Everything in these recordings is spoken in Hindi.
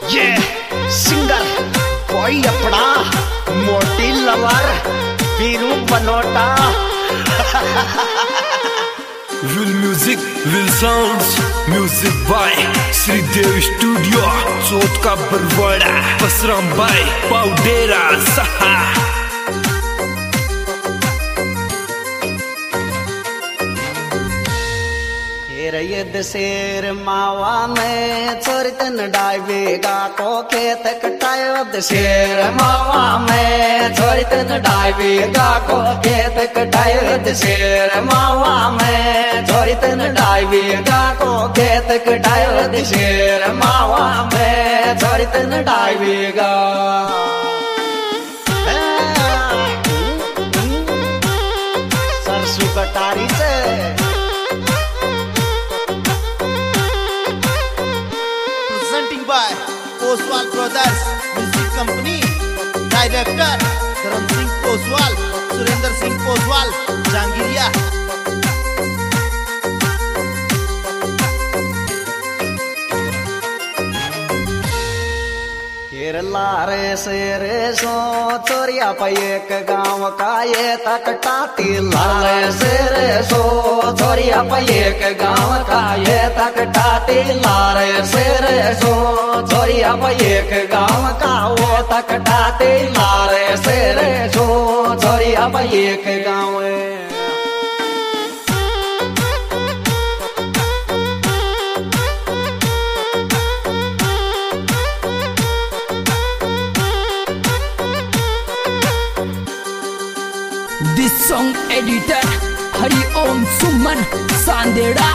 ये सिंगर कोई अपना मोटी lover Veeru Banota. Will music will sounds music by Shridev studio Chauth का बरवाड़ा बसराम बाय पाउडेरा सहा। ये शेर मावा में छोरतन डाइवेगा को खेत कटायो। शेर मावा में छोरतन डाइवेगा को खेत कटायो। शेर मावा में छोरतन डाइवेगा को खेत कटायो। शेर मावा में छोरतन डाइवेगा। सरसों कटारी से by Poswal Brothers Music Company, Director Dharam Singh Poswal, Surendra Singh Poswal, Jangiriya। लारे शेरे सो चोरिया पे एक गाँव का ये तकटाती। लारे शेरे सो चोरिया पे एक गाँव का ये तकटाती। लारे शेरे सो चोरिया पे एक गाँव का वो तकटाती। लारे शेरे सो चोरिया पे एक गाँव। This song editor Hari Om Suman Sandera।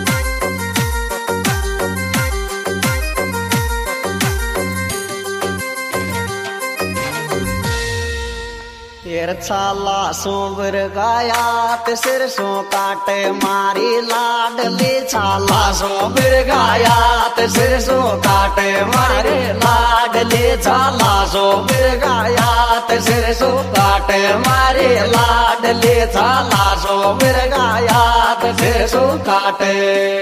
तेर छाला सोबर गाया सिर सो काटे मारी लाडली। छाला सोबर गाया सिर सो काटे मारे लाडली। छाला सोबर गाया सिर सो काटे मारे लाडली। छाला सोबर गाया सिर सो काटे।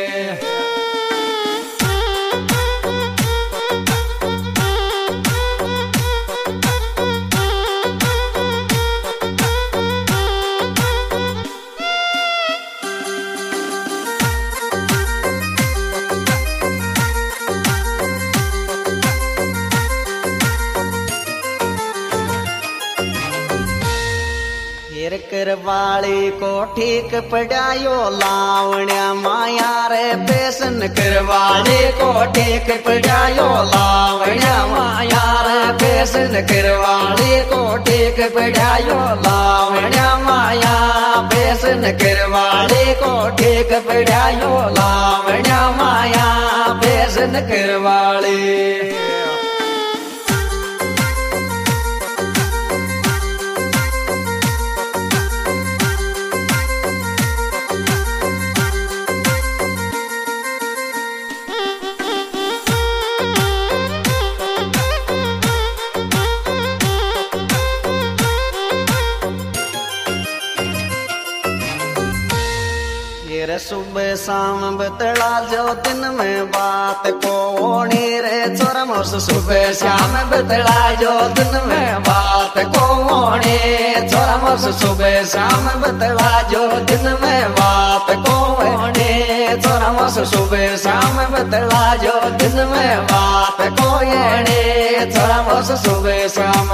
करवाली को ठीक पड़ायो लावण्या माया रे पेशन। करवाली को ठीक पड़ायो लावण्या माया रे पेशन। करवाली को ठीक पड़ायो लावण्या माया पेशन। करवाली को ठीक पड़ायो लावण्या माया पेशन। करवाली सुबह शाम बतला जो दिन में बात को ओणी रे चोरमोस। सुबह शाम बतला जो दिन में बात को ओणी चोरमोस। सुबह शाम बतला जो दिन में बात को ओणी चोरमोस। सुबह शाम बतला जो दिन में बात को एणे चोरमोस। सुबह शाम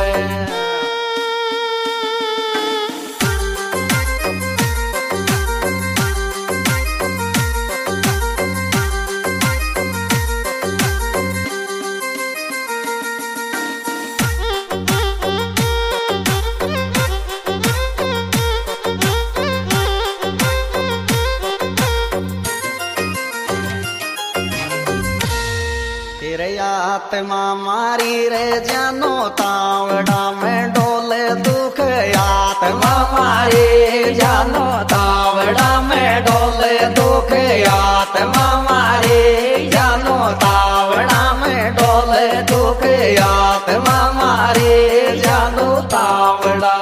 आत्मा मारी रे जानो तावड़ा में डोले दुख। आत्मा मारी जानो तावड़ा में डोले दुख। आत्मा मारी जानो तावड़ा में डोले दुख। आत्मा मारी जानो तावड़ा।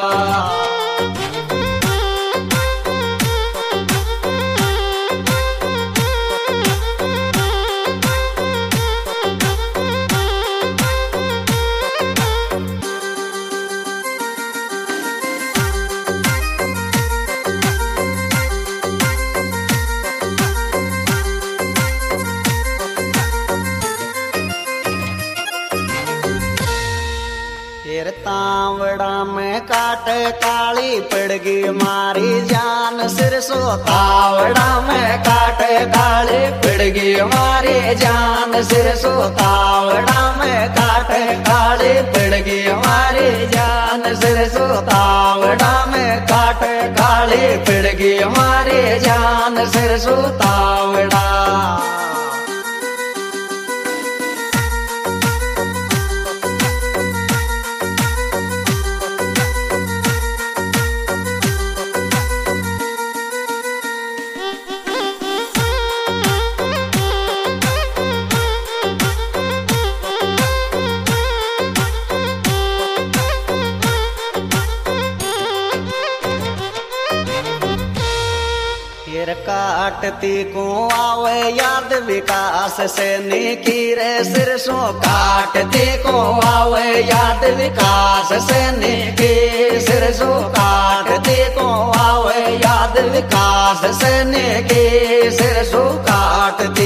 काटे काली पड़गी मारी जान सिरसो तावड़ा में काटे काली पड़गी मारी जान सिरसो तावड़ा में काटे काली पड़गी मारी जान सिरसो तावड़ा में काटे काली पड़गी मारी जान सिरसो तावड़ा। काटती को आवे याद विकास से निकी रे सिरसो काटती को आवे याद विकास से निकी सिरसो काटती को आवे याद विकास से निकी सिरसो काटती।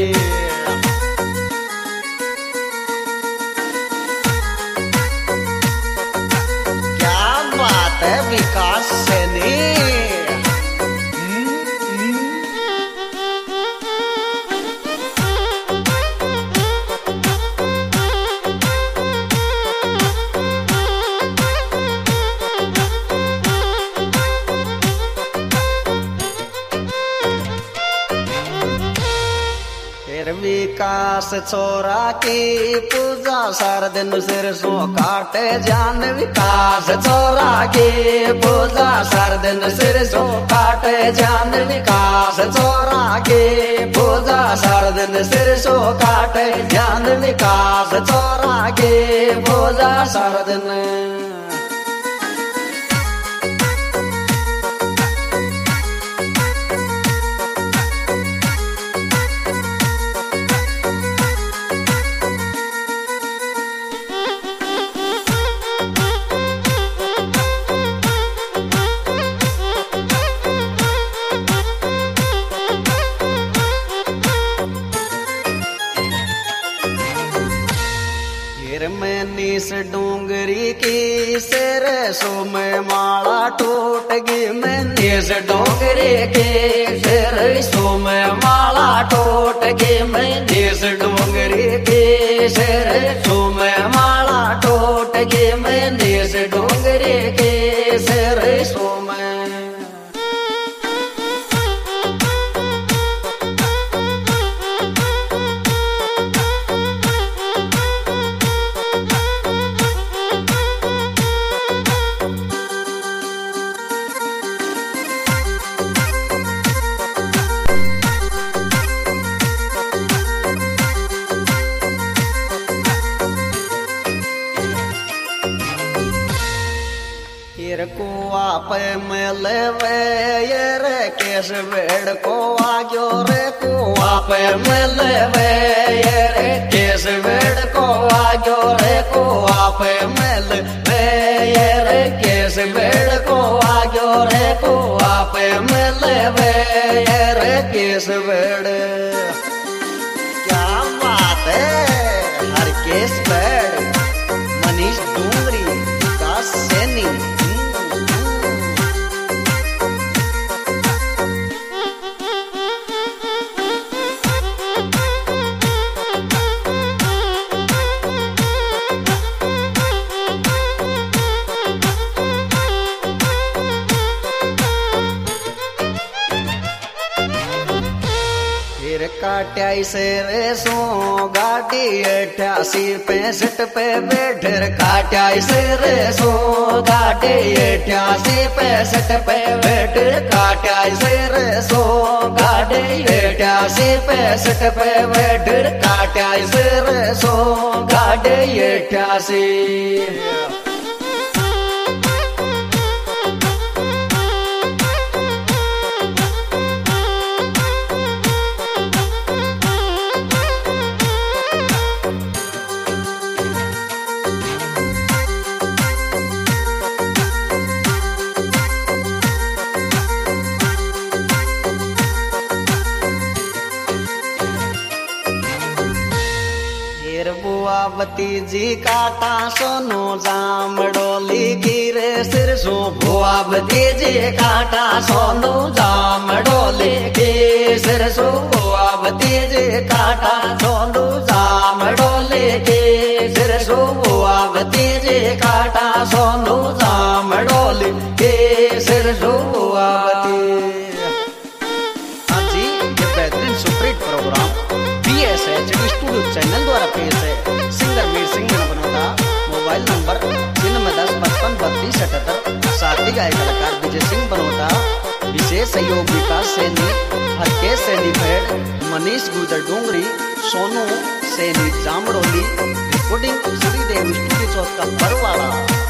क्या बात है विकास से नहीं विकास छोरा की पूजा सार दिन सिरसों काटे जान विकास छोरा की पूजा सार दिन सिरसों काटे जान विकास छोरा की पूजा सार दिन सिरसों काटे जान विकास छोरा की पूजा सार दिन। नीस डोंगरी की सिर सो में माला टूट गई मैं नीस डोंगरी की सिर सो में माला टूट गई मैं नीस डोंगरी की सिर सो में माला टूट गई मैं नीस डोंगरी की सिर सो में। को आप मिले वे ये रे केस बेड़ को आग्यो रे को आप मिले वे ये रे केस बेड़ को आग्यो रे को आप मिले वे ये रे केस बेड़ को आग्यो रे को आप मिले वे ये रे केस बेड़। क्या बात है हर केस बेड़ मनीष डूंगरी का सैनी। काट्याई से रेसो गाड़ी 88 पे बैठर काट्याई से रेसो गाड़ी 88 पे बैठर काट्याई से रेसो गाड़ी 88 पे बैठर काट्याई से रेसो गाड़ी 88। भुआवती जी काटा सोनू जाम डोली गिरे सिरसू भुआवती जी काटा सोनू जाम डोली के सिरसू भुआवती जी काटा सोनू जाम डोली के सिरसू भुआवती जी काटा सोनू जाम डोली के सिरसू भुआवती। हाँ जी, ये बेहतरीन superhit programme BSH studio channel द्वारा पेश है। Singer Meer Singh Banoda, mobile number 93553277। साथी गायक कलाकार विजय सिंह बनोदा, विशेष सहयोग विकास सैनी, हरकेश सैनी भेड़, मनीष गुजर डोंगरी, सोनू सैनी जामडोली। रिकॉर्डिंग श्रीदेव स्टूडियो चौथ का बरवाड़ा।